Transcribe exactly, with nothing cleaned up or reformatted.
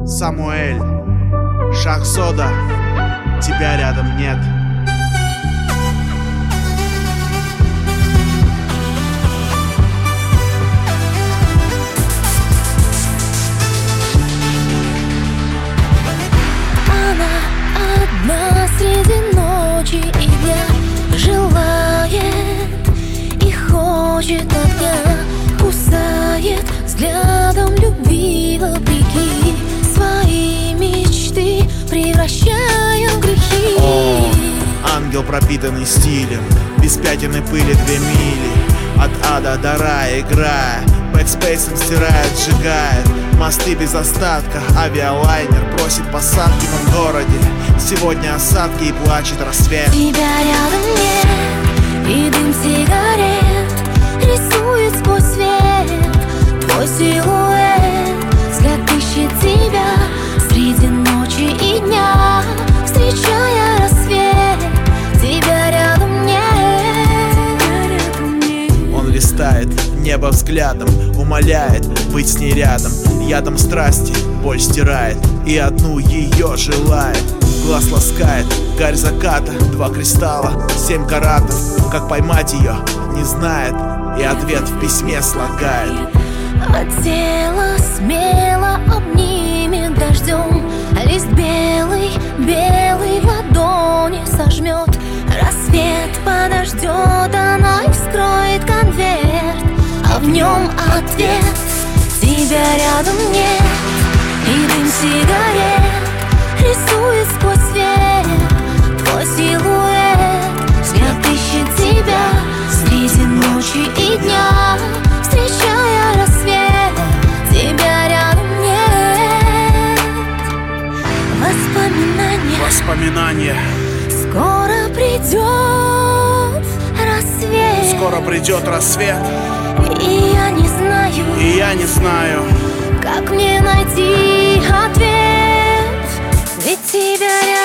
Самуэль, Шахзода, тебя рядом нет. Она одна среди ночи и дня, желает и хочет огня, кусает взглядом любви вопреки, свои мечты превращая в грехи. О, ангел, пропитанный стилем, без пятен и пыли две мили, от ада до рая играя, бэкспейсом стирает, сжигает мосты без остатка. Авиалайнер просит посадки в городе, сегодня осадки и плачет рассвет. Тебя рядом нет, и дым сигарет рисует сквозь свет твой силуэт. Взгляд ищет тебя среди ночи и дня, встречая рассвет. Тебя рядом нет. Он листает небо взглядом, умоляет быть с ней рядом. Ядом страсти боль стирает и одну ее желает. Глаз ласкает гарь заката, два кристалла, семь каратов. Как поймать ее, не знает, и ответ в письме слагает. От тела смело обнимет дождем, лист белый, белый в ладони сожмет. Рассвет подождет, она и вскроет конверт, а в нем ответ. Тебя рядом нет, и дым сигарет рисует сквозь свет твой силуэт. Взгляд ищет тебя среди ночи и дня, встречая рассвет. Тебя рядом нет. Воспоминания, Воспоминания. Скоро придет рассвет. Скоро придет рассвет, И я не знаю, и я не знаю, как мне найти ответ. Ведь тебя рядом